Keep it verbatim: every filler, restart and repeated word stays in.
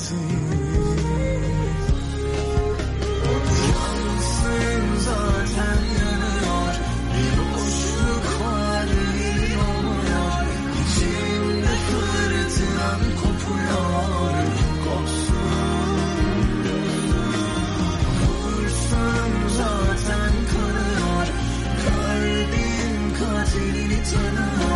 Yansın zaten yanıyor, bir boşluk var bilmiyor. İçimde fırtınam kopuyor, kopsun. Vursam zaten kanıyor, kalbim katilini tanıyor.